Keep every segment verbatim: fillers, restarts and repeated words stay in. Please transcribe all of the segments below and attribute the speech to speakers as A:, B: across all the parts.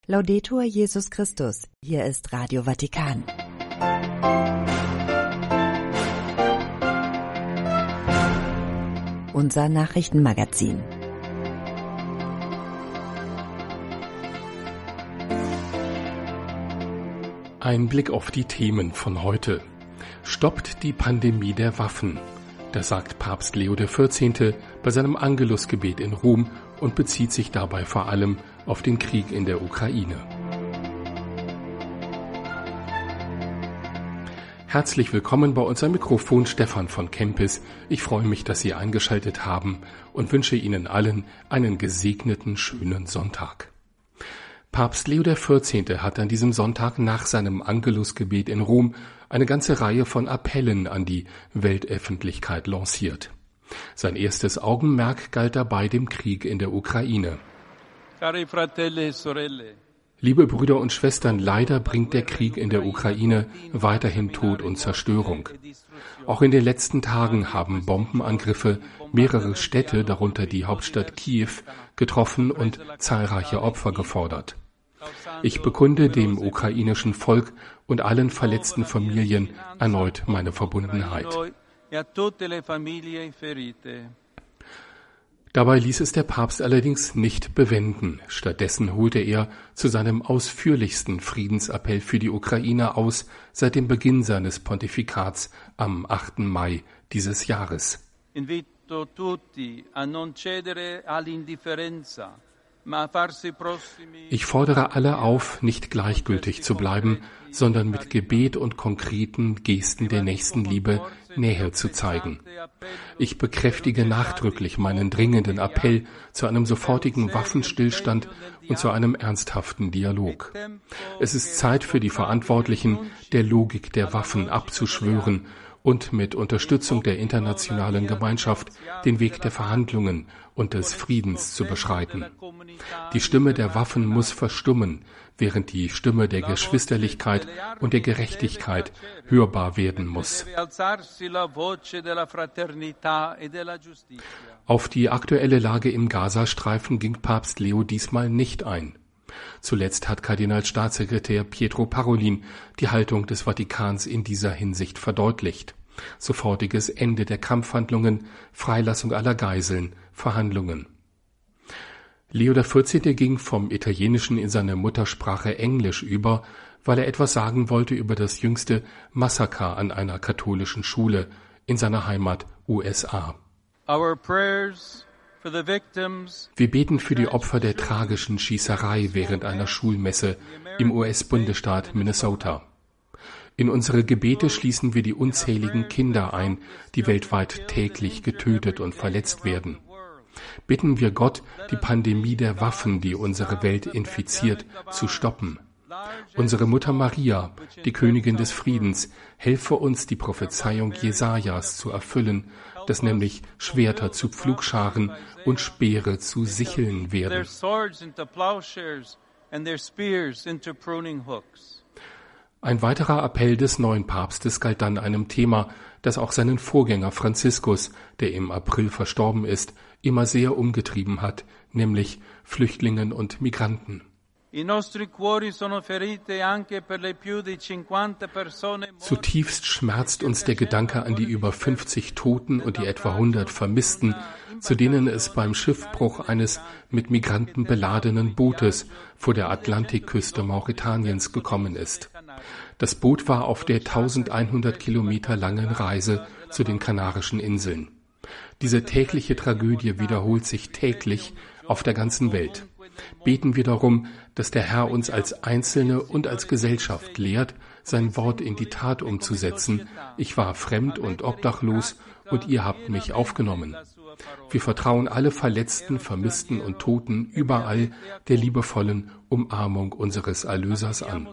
A: Laudetur Jesus Christus, hier ist Radio Vatikan. Unser Nachrichtenmagazin.
B: Ein Blick auf die Themen von heute. Stoppt die Pandemie der Waffen. Das sagt Papst Leo der vierzehnte bei seinem Angelusgebet in Rom und bezieht sich dabei vor allem auf den Krieg in der Ukraine. Herzlich willkommen bei uns am Mikrofon Stefan von Kempis. Ich freue mich, dass Sie eingeschaltet haben und wünsche Ihnen allen einen gesegneten, schönen Sonntag. Papst Leo der vierzehnte hat an diesem Sonntag nach seinem Angelusgebet in Rom eine ganze Reihe von Appellen an die Weltöffentlichkeit lanciert. Sein erstes Augenmerk galt dabei dem Krieg in der Ukraine.
C: Cari fratelli e sorelle.
B: Liebe Brüder und Schwestern, leider bringt der Krieg in der Ukraine weiterhin Tod und Zerstörung. Auch in den letzten Tagen haben Bombenangriffe mehrere Städte, darunter die Hauptstadt Kiew, getroffen und zahlreiche Opfer gefordert. Ich bekunde dem ukrainischen Volk und allen verletzten Familien erneut meine Verbundenheit. Dabei ließ es der Papst allerdings nicht bewenden. Stattdessen holte er zu seinem ausführlichsten Friedensappell für die Ukraine aus seit dem Beginn seines Pontifikats am achten Mai dieses Jahres.
C: Invito tutti a non cedere all'indifferenza.
B: Ich fordere alle auf, nicht gleichgültig zu bleiben, sondern mit Gebet und konkreten Gesten der Nächstenliebe Nähe zu zeigen. Ich bekräftige nachdrücklich meinen dringenden Appell zu einem sofortigen Waffenstillstand und zu einem ernsthaften Dialog. Es ist Zeit für die Verantwortlichen, der Logik der Waffen abzuschwören und mit Unterstützung der internationalen Gemeinschaft den Weg der Verhandlungen und des Friedens zu beschreiten. Die Stimme der Waffen muss verstummen, während die Stimme der Geschwisterlichkeit und der Gerechtigkeit hörbar werden muss. Auf die aktuelle Lage im Gazastreifen ging Papst Leo diesmal nicht ein. Zuletzt hat Kardinalstaatssekretär Pietro Parolin die Haltung des Vatikans in dieser Hinsicht verdeutlicht. Sofortiges Ende der Kampfhandlungen, Freilassung aller Geiseln, Verhandlungen. Leo der vierzehnte ging vom Italienischen in seine Muttersprache Englisch über, weil er etwas sagen wollte über das jüngste Massaker an einer katholischen Schule in seiner Heimat U S A.
C: Our prayers for the victims.
B: Wir beten für die Opfer der tragischen Schießerei während einer Schulmesse im U S-Bundesstaat Minnesota. In unsere Gebete schließen wir die unzähligen Kinder ein, die weltweit täglich getötet und verletzt werden. Bitten wir Gott, die Pandemie der Waffen, die unsere Welt infiziert, zu stoppen. Unsere Mutter Maria, die Königin des Friedens, helfe uns, die Prophezeiung Jesajas zu erfüllen, dass nämlich Schwerter zu Pflugscharen und Speere zu Sicheln werden. Ein weiterer Appell des neuen Papstes galt dann einem Thema, das auch seinen Vorgänger Franziskus, der im April verstorben ist, immer sehr umgetrieben hat, nämlich Flüchtlingen und Migranten. Zutiefst schmerzt uns der Gedanke an die über fünfzig Toten und die etwa hundert Vermissten, zu denen es beim Schiffbruch eines mit Migranten beladenen Bootes vor der Atlantikküste Mauretaniens gekommen ist. Das Boot war auf der eintausendeinhundert Kilometer langen Reise zu den Kanarischen Inseln. Diese tägliche Tragödie wiederholt sich täglich auf der ganzen Welt. Beten wir darum, dass der Herr uns als Einzelne und als Gesellschaft lehrt, sein Wort in die Tat umzusetzen. Ich war fremd und obdachlos und ihr habt mich aufgenommen. Wir vertrauen alle Verletzten, Vermissten und Toten überall der liebevollen Umarmung unseres Erlösers an.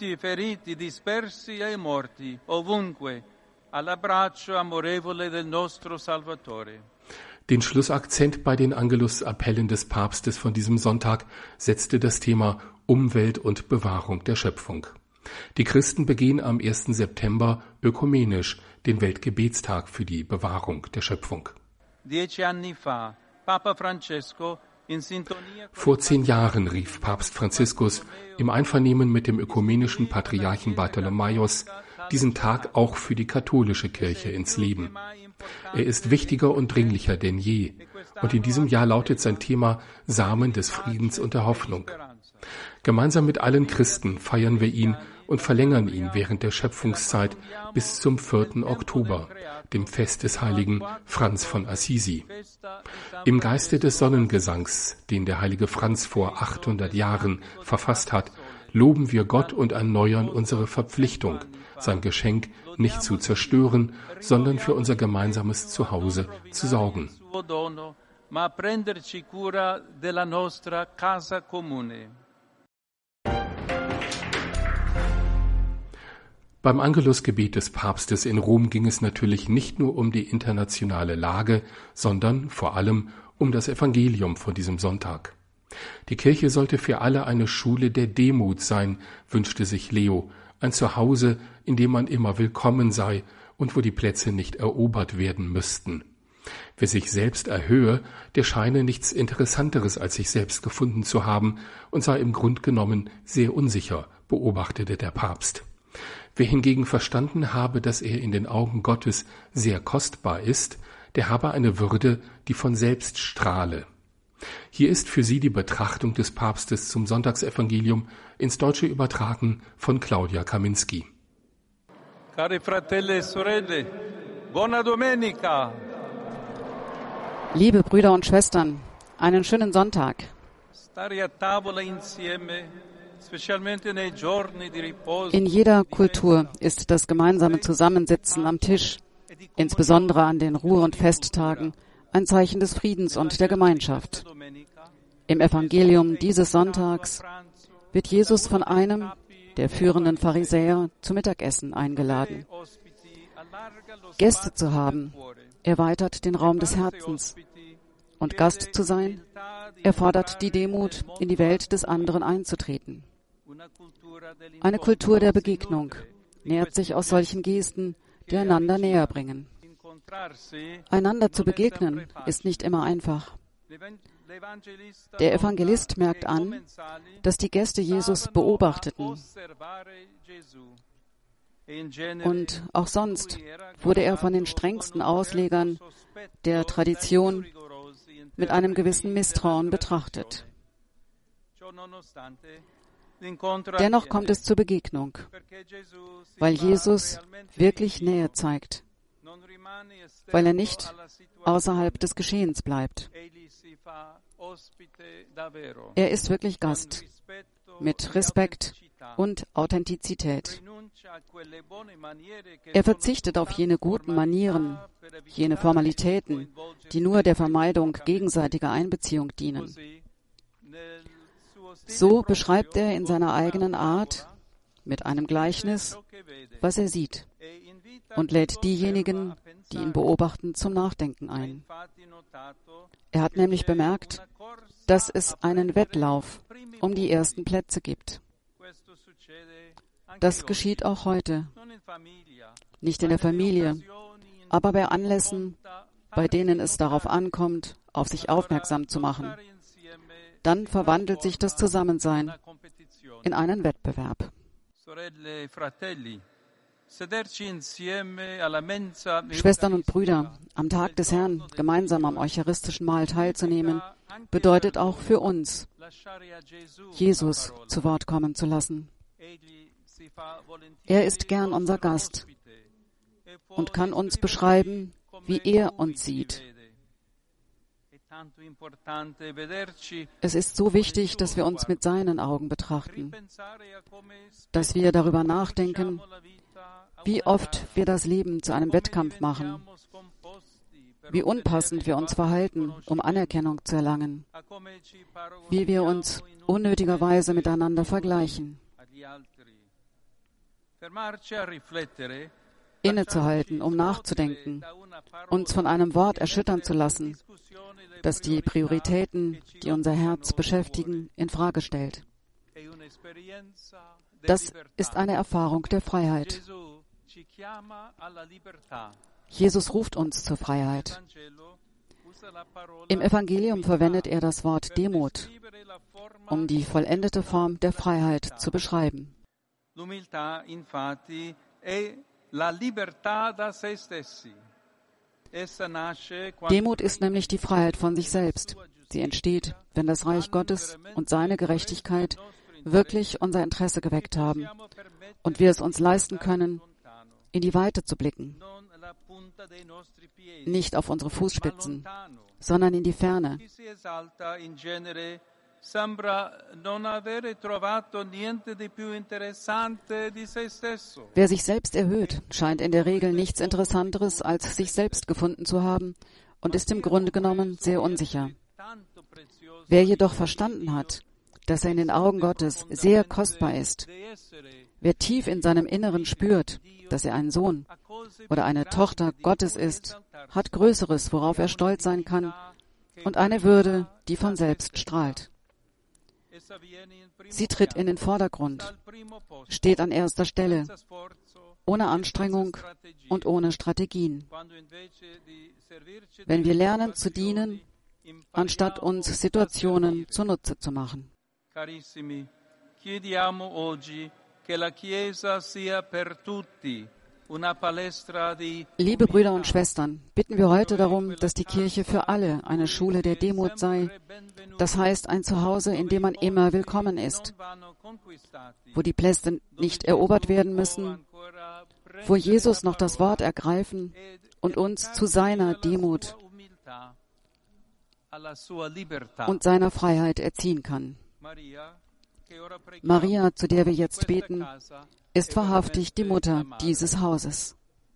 B: Den Schlussakzent bei den Angelus-Appellen des Papstes von diesem Sonntag setzte das Thema Umwelt und Bewahrung der Schöpfung. Die Christen begehen am ersten September ökumenisch den Weltgebetstag für die Bewahrung der Schöpfung.
C: Dieci anni fa, Papa Francesco
B: Vor zehn Jahren rief Papst Franziskus im Einvernehmen mit dem ökumenischen Patriarchen Bartholomäus diesen Tag auch für die katholische Kirche ins Leben. Er ist wichtiger und dringlicher denn je. Und in diesem Jahr lautet sein Thema Samen des Friedens und der Hoffnung. Gemeinsam mit allen Christen feiern wir ihn und verlängern ihn während der Schöpfungszeit bis zum vierten Oktober, dem Fest des heiligen Franz von Assisi. Im Geiste des Sonnengesangs, den der heilige Franz vor achthundert Jahren verfasst hat, loben wir Gott und erneuern unsere Verpflichtung, sein Geschenk nicht zu zerstören, sondern für unser gemeinsames Zuhause zu sorgen. Beim Angelusgebet des Papstes in Rom ging es natürlich nicht nur um die internationale Lage, sondern vor allem um das Evangelium von diesem Sonntag. Die Kirche sollte für alle eine Schule der Demut sein, wünschte sich Leo, ein Zuhause, in dem man immer willkommen sei und wo die Plätze nicht erobert werden müssten. Wer sich selbst erhöhe, der scheine nichts Interessanteres als sich selbst gefunden zu haben und sei im Grund genommen sehr unsicher, beobachtete der Papst. Wer hingegen verstanden habe, dass er in den Augen Gottes sehr kostbar ist, der habe eine Würde, die von selbst strahle. Hier ist für Sie die Betrachtung des Papstes zum Sonntagsevangelium ins Deutsche übertragen von Claudia Kaminski.
C: Cari fratelli e sorelle, buona domenica.
D: Liebe Brüder und Schwestern, einen schönen Sonntag.
C: Stare a tavola insieme, specialmente nei giorni di riposo.
D: In jeder Kultur ist das gemeinsame Zusammensitzen am Tisch, insbesondere an den Ruhe- und Festtagen, ein Zeichen des Friedens und der Gemeinschaft. Im Evangelium dieses Sonntags wird Jesus von einem der führenden Pharisäer zum Mittagessen eingeladen. Gäste zu haben erweitert den Raum des Herzens. Und Gast zu sein, erfordert die Demut, in die Welt des anderen einzutreten. Eine Kultur der Begegnung nährt sich aus solchen Gesten, die einander näher bringen. Einander zu begegnen ist nicht immer einfach. Der Evangelist merkt an, dass die Gäste Jesus beobachteten. Und auch sonst wurde er von den strengsten Auslegern der Tradition mit einem gewissen Misstrauen betrachtet. Dennoch kommt es zur Begegnung, weil Jesus wirklich Nähe zeigt, weil er nicht außerhalb des Geschehens bleibt. Er ist wirklich Gast, mit Respekt und Authentizität. Er verzichtet auf jene guten Manieren, jene Formalitäten, die nur der Vermeidung gegenseitiger Einbeziehung dienen. So beschreibt er in seiner eigenen Art, mit einem Gleichnis, was er sieht und lädt diejenigen, die ihn beobachten, zum Nachdenken ein. Er hat nämlich bemerkt, dass es einen Wettlauf um die ersten Plätze gibt. Das geschieht auch heute. Nicht in der Familie, aber bei Anlässen, bei denen es darauf ankommt, auf sich aufmerksam zu machen. Dann verwandelt sich das Zusammensein in einen Wettbewerb. Schwestern und Brüder, am Tag des Herrn gemeinsam am eucharistischen Mahl teilzunehmen, bedeutet auch für uns, Jesus zu Wort kommen zu lassen. Er ist gern unser Gast und kann uns beschreiben, wie er uns sieht. Es ist so wichtig, dass wir uns mit seinen Augen betrachten, dass wir darüber nachdenken, wie oft wir das Leben zu einem Wettkampf machen, wie unpassend wir uns verhalten, um Anerkennung zu erlangen, wie wir uns unnötigerweise miteinander vergleichen. Innezuhalten, um nachzudenken, uns von einem Wort erschüttern zu lassen, das die Prioritäten, die unser Herz beschäftigen, in Frage stellt. Das ist eine Erfahrung der Freiheit. Jesus ruft uns zur Freiheit. Im Evangelium verwendet er das Wort Demut, um die vollendete Form der Freiheit zu beschreiben.
C: L'umiltà, infatti, è la libertà da se stessi. Essa nasce quando
D: Demut ist nämlich die Freiheit von sich selbst. Sie entsteht, wenn das Reich Gottes und seine Gerechtigkeit wirklich unser Interesse geweckt haben und wir es uns leisten können, in die Weite zu blicken. Nicht auf unsere Fußspitzen, sondern in die Ferne. Wer sich selbst erhöht, scheint in der Regel nichts Interessanteres als sich selbst gefunden zu haben und ist im Grunde genommen sehr unsicher. Wer jedoch verstanden hat, dass er in den Augen Gottes sehr kostbar ist, wer tief in seinem Inneren spürt, dass er ein Sohn oder eine Tochter Gottes ist, hat Größeres, worauf er stolz sein kann, und eine Würde, die von selbst strahlt. Sie tritt in den Vordergrund, steht an erster Stelle, ohne Anstrengung und ohne Strategien. Wenn wir lernen zu dienen, anstatt uns Situationen zunutze zu machen.
C: Carissimi, chiediamo oggi che la Chiesa sia per tutti una palestra di
D: Liebe Brüder und Schwestern, bitten wir heute darum, dass die Kirche für alle eine Schule der Demut sei, das heißt ein Zuhause, in dem man immer willkommen ist, wo die Plätze nicht erobert werden müssen, wo Jesus noch das Wort ergreifen und uns zu seiner Demut und seiner Freiheit erziehen kann. Maria, zu der wir jetzt beten, ist wahrhaftig die Mutter dieses Hauses.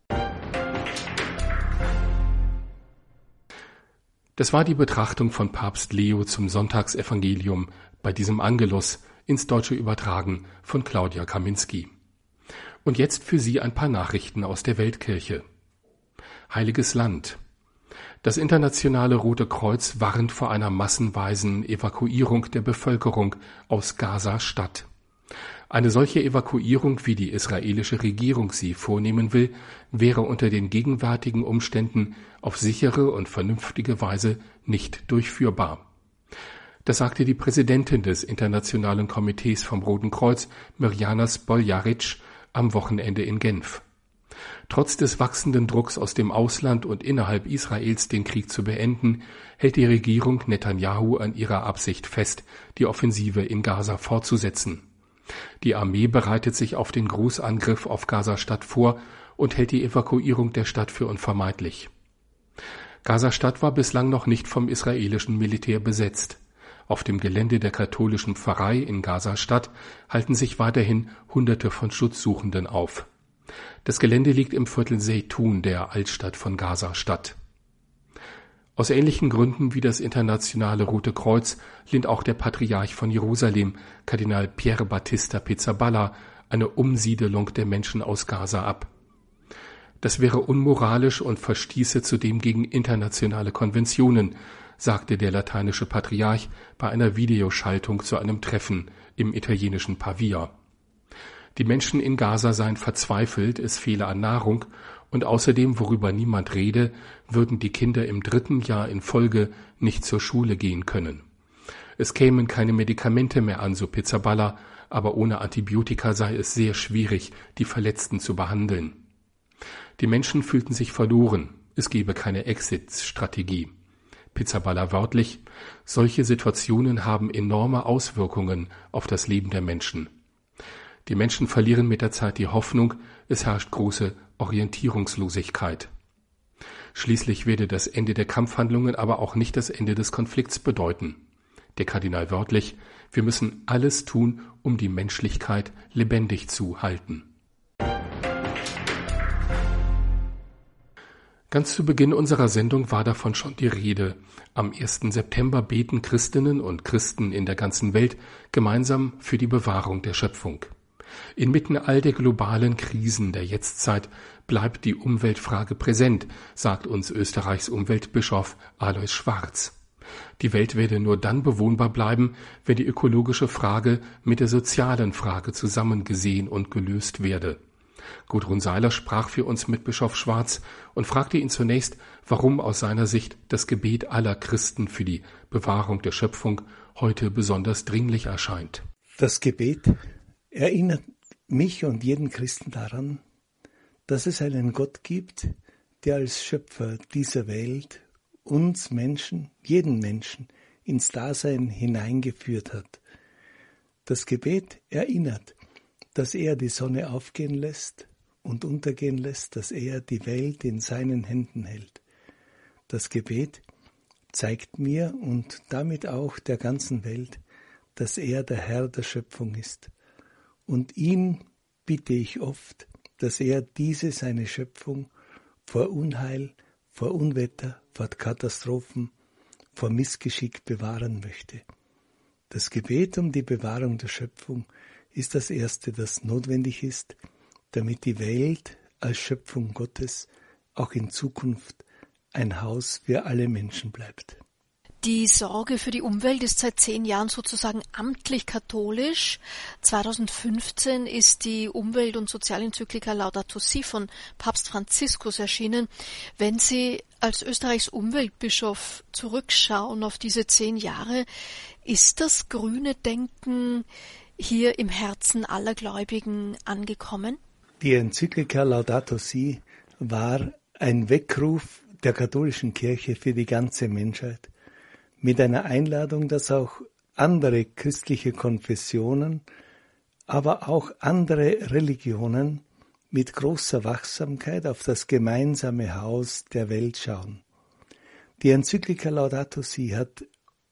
B: Das war die Betrachtung von Papst Leo zum Sonntagsevangelium bei diesem Angelus, ins Deutsche übertragen von Claudia Kaminski. Und jetzt für Sie ein paar Nachrichten aus der Weltkirche. Heiliges Land. Das Internationale Rote Kreuz warnt vor einer massenweisen Evakuierung der Bevölkerung aus Gaza-Stadt. Eine solche Evakuierung, wie die israelische Regierung sie vornehmen will, wäre unter den gegenwärtigen Umständen auf sichere und vernünftige Weise nicht durchführbar. Das sagte die Präsidentin des Internationalen Komitees vom Roten Kreuz, Mirjana Spoljaric, am Wochenende in Genf. Trotz des wachsenden Drucks aus dem Ausland und innerhalb Israels, den Krieg zu beenden, hält die Regierung Netanjahu an ihrer Absicht fest, die Offensive in Gaza fortzusetzen. Die Armee bereitet sich auf den Großangriff auf Gaza-Stadt vor und hält die Evakuierung der Stadt für unvermeidlich. Gaza-Stadt war bislang noch nicht vom israelischen Militär besetzt. Auf dem Gelände der katholischen Pfarrei in Gaza-Stadt halten sich weiterhin Hunderte von Schutzsuchenden auf. Das Gelände liegt im Viertel Zeytun, der Altstadt von Gaza-Stadt. Aus ähnlichen Gründen wie das Internationale Rote Kreuz lehnt auch der Patriarch von Jerusalem, Kardinal Pier Battista Pizzaballa, eine Umsiedelung der Menschen aus Gaza ab. Das wäre unmoralisch und verstieße zudem gegen internationale Konventionen, sagte der lateinische Patriarch bei einer Videoschaltung zu einem Treffen im italienischen Pavia. Die Menschen in Gaza seien verzweifelt, es fehle an Nahrung und außerdem, worüber niemand rede, würden die Kinder im dritten Jahr in Folge nicht zur Schule gehen können. Es kämen keine Medikamente mehr an, so Pizzaballa, aber ohne Antibiotika sei es sehr schwierig, die Verletzten zu behandeln. Die Menschen fühlten sich verloren, es gebe keine Exit-Strategie. Pizzaballa wörtlich: Solche Situationen haben enorme Auswirkungen auf das Leben der Menschen. Die Menschen verlieren mit der Zeit die Hoffnung, es herrscht große Orientierungslosigkeit. Schließlich werde das Ende der Kampfhandlungen aber auch nicht das Ende des Konflikts bedeuten. Der Kardinal wörtlich: Wir müssen alles tun, um die Menschlichkeit lebendig zu halten. Ganz zu Beginn unserer Sendung war davon schon die Rede. Am ersten September beten Christinnen und Christen in der ganzen Welt gemeinsam für die Bewahrung der Schöpfung. Inmitten all der globalen Krisen der Jetztzeit bleibt die Umweltfrage präsent, sagt uns Österreichs Umweltbischof Alois Schwarz. Die Welt werde nur dann bewohnbar bleiben, wenn die ökologische Frage mit der sozialen Frage zusammengesehen und gelöst werde. Gudrun Seiler sprach für uns mit Bischof Schwarz und fragte ihn zunächst, warum aus seiner Sicht das Gebet aller Christen für die Bewahrung der Schöpfung heute besonders dringlich erscheint.
E: Das Gebet erinnert mich und jeden Christen daran, dass es einen Gott gibt, der als Schöpfer dieser Welt uns Menschen, jeden Menschen, ins Dasein hineingeführt hat. Das Gebet erinnert, dass er die Sonne aufgehen lässt und untergehen lässt, dass er die Welt in seinen Händen hält. Das Gebet zeigt mir und damit auch der ganzen Welt, dass er der Herr der Schöpfung ist. Und ihn bitte ich oft, dass er diese seine Schöpfung vor Unheil, vor Unwetter, vor Katastrophen, vor Missgeschick bewahren möchte. Das Gebet um die Bewahrung der Schöpfung ist das Erste, das notwendig ist, damit die Welt als Schöpfung Gottes auch in Zukunft ein Haus für alle Menschen bleibt.
F: Die Sorge für die Umwelt ist seit zehn Jahren sozusagen amtlich katholisch. zweitausendfünfzehn ist die Umwelt- und Sozialenzyklika Laudato Si von Papst Franziskus erschienen. Wenn Sie als Österreichs Umweltbischof zurückschauen auf diese zehn Jahre, ist das grüne Denken hier im Herzen aller Gläubigen angekommen?
E: Die Enzyklika Laudato Si war ein Weckruf der katholischen Kirche für die ganze Menschheit, mit einer Einladung, dass auch andere christliche Konfessionen, aber auch andere Religionen mit großer Wachsamkeit auf das gemeinsame Haus der Welt schauen. Die Enzyklika Laudato Si hat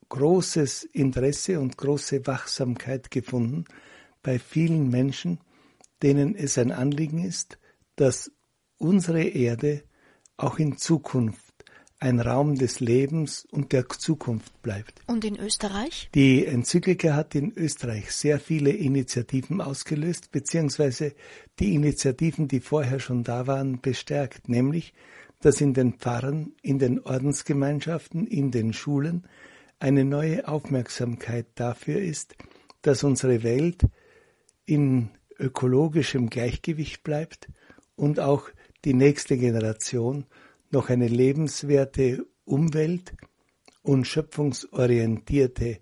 E: großes Interesse und große Wachsamkeit gefunden bei vielen Menschen, denen es ein Anliegen ist, dass unsere Erde auch in Zukunft ein Raum des Lebens und der Zukunft bleibt.
F: Und in Österreich?
E: Die Enzyklika hat in Österreich sehr viele Initiativen ausgelöst, beziehungsweise die Initiativen, die vorher schon da waren, bestärkt, nämlich, dass in den Pfarren, in den Ordensgemeinschaften, in den Schulen eine neue Aufmerksamkeit dafür ist, dass unsere Welt in ökologischem Gleichgewicht bleibt und auch die nächste Generation noch eine lebenswerte Umwelt und schöpfungsorientierte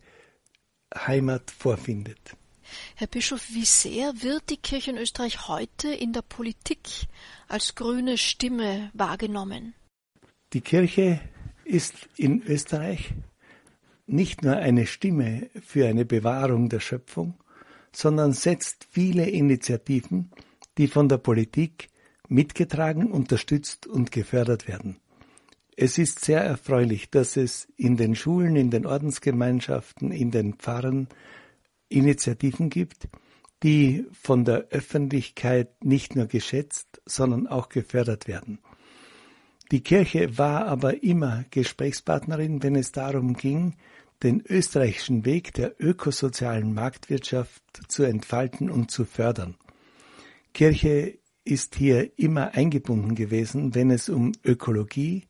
E: Heimat vorfindet.
F: Herr Bischof, wie sehr wird die Kirche in Österreich heute in der Politik als grüne Stimme wahrgenommen?
E: Die Kirche ist in Österreich nicht nur eine Stimme für eine Bewahrung der Schöpfung, sondern setzt viele Initiativen, die von der Politik mitgetragen, unterstützt und gefördert werden. Es ist sehr erfreulich, dass es in den Schulen, in den Ordensgemeinschaften, in den Pfarren Initiativen gibt, die von der Öffentlichkeit nicht nur geschätzt, sondern auch gefördert werden. Die Kirche war aber immer Gesprächspartnerin, wenn es darum ging, den österreichischen Weg der ökosozialen Marktwirtschaft zu entfalten und zu fördern. Kirche ist hier immer eingebunden gewesen, wenn es um Ökologie,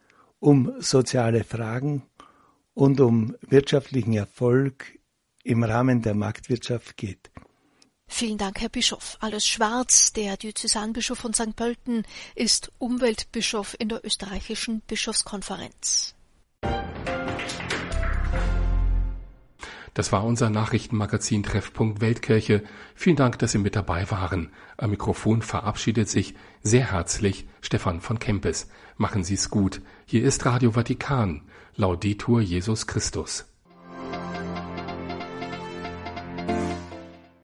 E: um soziale Fragen und um wirtschaftlichen Erfolg im Rahmen der Marktwirtschaft geht.
F: Vielen Dank, Herr Bischof. Alois Schwarz, der Diözesanbischof von Sankt Pölten, ist Umweltbischof in der österreichischen Bischofskonferenz.
B: Das war unser Nachrichtenmagazin Treffpunkt Weltkirche. Vielen Dank, dass Sie mit dabei waren. Am Mikrofon verabschiedet sich sehr herzlich Stefan von Kempes. Machen Sie es gut. Hier ist Radio Vatikan. Laudetur Jesus Christus.